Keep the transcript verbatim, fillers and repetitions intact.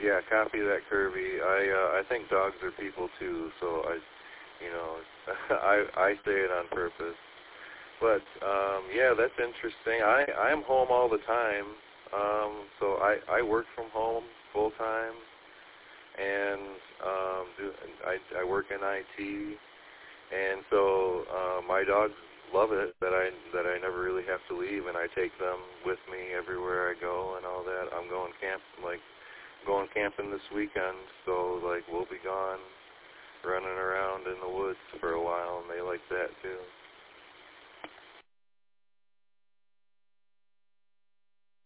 Yeah, copy that, Kirby. I uh, I think dogs are people too, so I, you know, I I say it on purpose. But um, yeah, that's interesting. I I'm home all the time, um, so I I work from home full time, and um, do, I I work in I T, and so uh, my dogs love it that I that I never really have to leave, and I take them with me everywhere I go and all that. I'm going camp like going camping this weekend, so like we'll be gone running around in the woods for a while, and they like that too.